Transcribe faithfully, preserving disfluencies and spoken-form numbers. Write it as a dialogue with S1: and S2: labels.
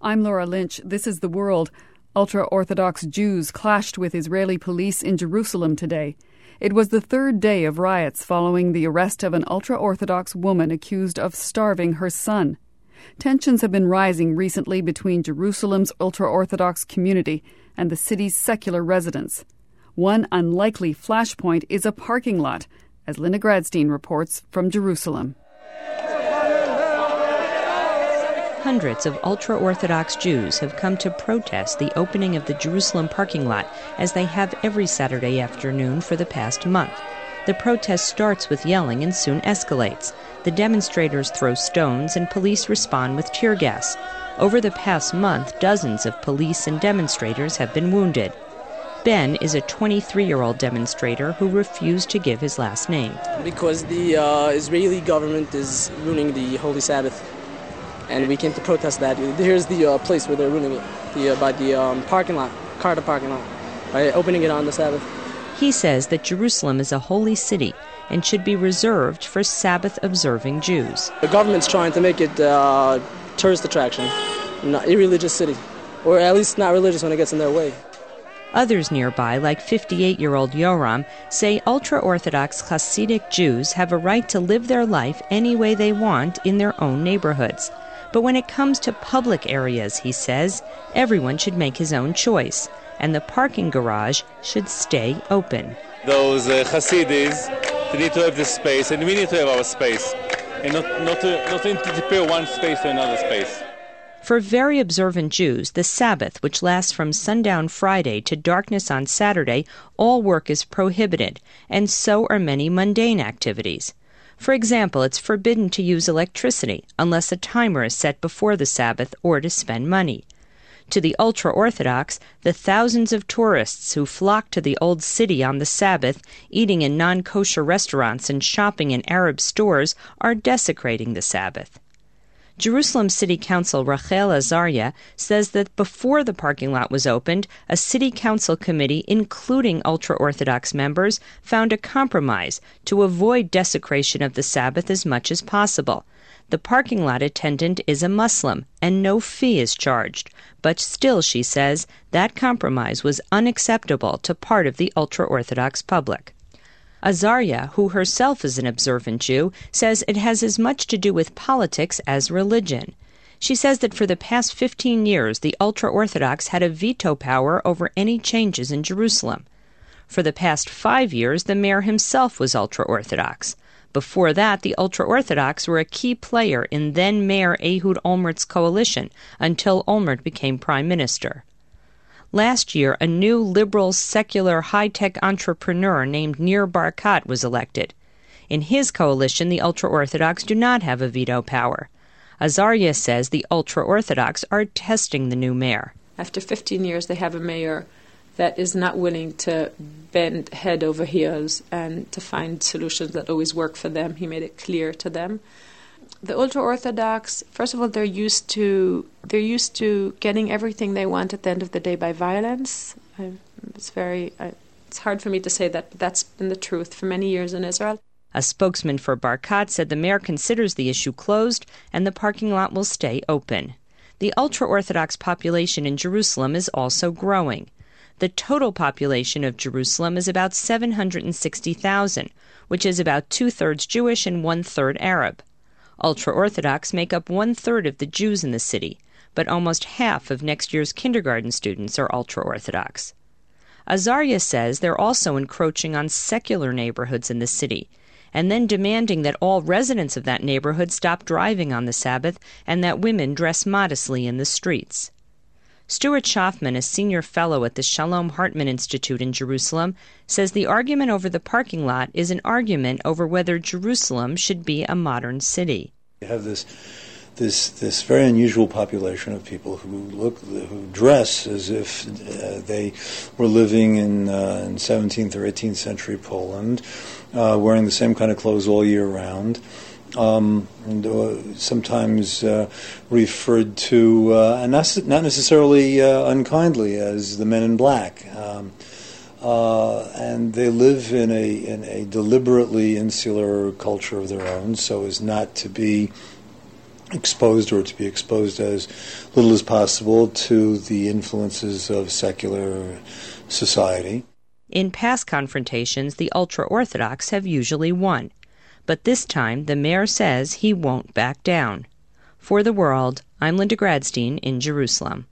S1: I'm Laura Lynch. This is The World. Ultra-Orthodox Jews clashed with Israeli police in Jerusalem today. It was the third day of riots following the arrest of an ultra-Orthodox woman accused of starving her son. Tensions have been rising recently between Jerusalem's ultra-Orthodox community and the city's secular residents. One unlikely flashpoint is a parking lot, as Linda Gradstein reports from Jerusalem.
S2: Hundreds of ultra-Orthodox Jews have come to protest the opening of the Jerusalem parking lot, as they have every Saturday afternoon for the past month. The protest starts with yelling and soon escalates. The demonstrators throw stones and police respond with tear gas. Over the past month, dozens of police and demonstrators have been wounded. Ben is a twenty-three-year-old demonstrator who refused to give his last name.
S3: Because the uh, Israeli government is ruining the Holy Sabbath. And we came to protest that. Here's the uh, place where they're ruining it, the, uh, by the um, parking lot, Carter parking lot, by opening it on the Sabbath.
S2: He says that Jerusalem is a holy city and should be reserved for Sabbath-observing Jews.
S3: The government's trying to make it a uh, tourist attraction, not a irreligious city, or at least not religious when it gets in their way.
S2: Others nearby, like fifty-eight-year-old Yoram, say ultra-Orthodox Hasidic Jews have a right to live their life any way they want in their own neighborhoods. But when it comes to public areas, he says, everyone should make his own choice, and the parking garage should stay open.
S4: Those uh, Hasidis, they need to have the space, and we need to have our space, and not, not to, not to interfere one space to another space.
S2: For very observant Jews, the Sabbath, which lasts from sundown Friday to darkness on Saturday, all work is prohibited, and so are many mundane activities. For example, it's forbidden to use electricity unless a timer is set before the Sabbath or to spend money. To the ultra-Orthodox, the thousands of tourists who flock to the Old City on the Sabbath, eating in non-kosher restaurants and shopping in Arab stores, are desecrating the Sabbath. Jerusalem City Council Rachel Azaria says that before the parking lot was opened, a city council committee, including ultra-Orthodox members, found a compromise to avoid desecration of the Sabbath as much as possible. The parking lot attendant is a Muslim, and no fee is charged. But still, she says, that compromise was unacceptable to part of the ultra-Orthodox public. Azaria, who herself is an observant Jew, says it has as much to do with politics as religion. She says that for the past fifteen years, the ultra-Orthodox had a veto power over any changes in Jerusalem. For the past five years, the mayor himself was ultra-Orthodox. Before that, the ultra-Orthodox were a key player in then-Mayor Ehud Olmert's coalition until Olmert became prime minister. Last year, a new liberal, secular, high-tech entrepreneur named Nir Barkat was elected. In his coalition, the ultra-Orthodox do not have a veto power. Azaria says the ultra-Orthodox are testing the new mayor.
S5: After fifteen years, they have a mayor that is not willing to bend head over heels and to find solutions that always work for them. He made it clear to them. The ultra-Orthodox, first of all, they're used to they're used to getting everything they want at the end of the day by violence. I, it's very I, it's hard for me to say that, but that's been the truth for many years in Israel.
S2: A spokesman for Barkat said the mayor considers the issue closed and the parking lot will stay open. The ultra-Orthodox population in Jerusalem is also growing. The total population of Jerusalem is about seven hundred sixty thousand, which is about two-thirds Jewish and one-third Arab. Ultra-Orthodox make up one-third of the Jews in the city, but almost half of next year's kindergarten students are ultra-Orthodox. Azaria says they're also encroaching on secular neighborhoods in the city, and then demanding that all residents of that neighborhood stop driving on the Sabbath and that women dress modestly in the streets. Stuart Schaffman, a senior fellow at the Shalom Hartman Institute in Jerusalem, says the argument over the parking lot is an argument over whether Jerusalem should be a modern city.
S6: You have this this this very unusual population of people who look who dress as if uh, they were living in, uh, in seventeenth or eighteenth century Poland, uh, wearing the same kind of clothes all year round. Um, and uh, sometimes uh, referred to, uh, and not, not necessarily uh, unkindly, as the men in black. Um, uh, and they live in a in a deliberately insular culture of their own, so as not to be exposed, or to be exposed as little as possible to the influences of secular society.
S2: In past confrontations, the ultra-Orthodox have usually won. But this time, the mayor says he won't back down. For the World, I'm Linda Gradstein in Jerusalem.